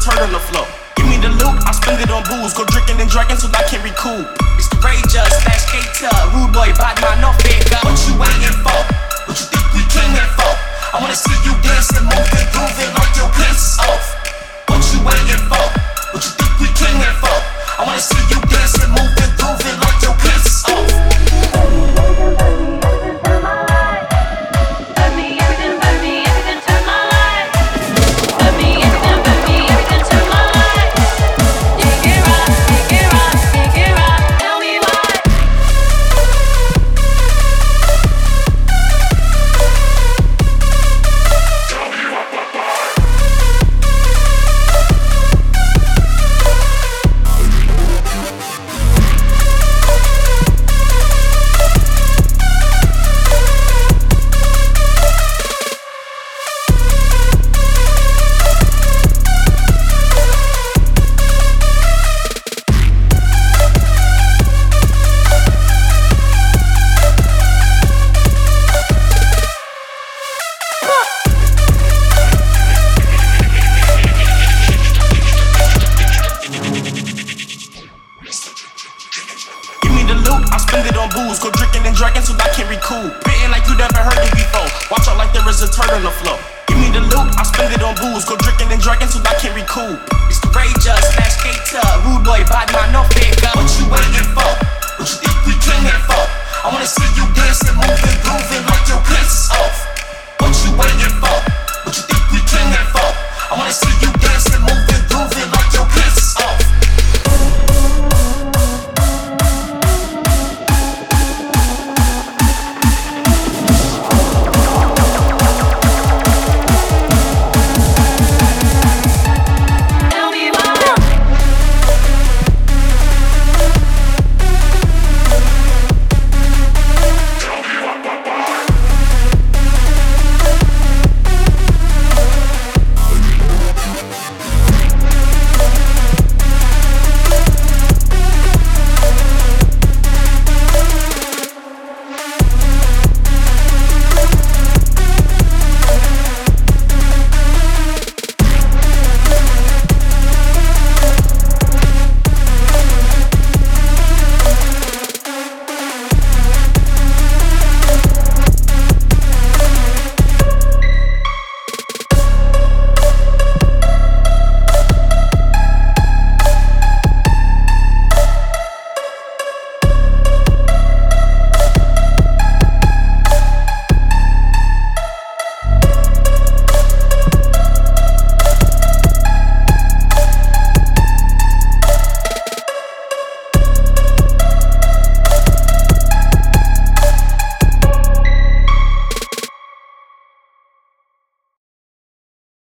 turd on the floor. Give me the loot, I spend it on booze. Go drinking and dragging so I can recoup. It's the Rager, slash skater, rude boy, bad man, no faker. What you waiting for? What you think we came here for? I wanna see you dancing, moving, grooving like your pants is off. What you waiting for? What you think we came here for? I wanna see you dancing, moving, grooving like your pants is off. I spend it on booze, go drinking and dragging so I can recoup. Bitten like you never heard it before. Watch out like there is a turd on the floor. Give me the loot, I spend it on booze, go drinking and dragging so I can recoup. It's the Rager, slash skater, rude boy, bad man, no faker. What you waiting for? What you think we came here for? I wanna see you dancing, moving, grooving like your pants is off. What you waiting for?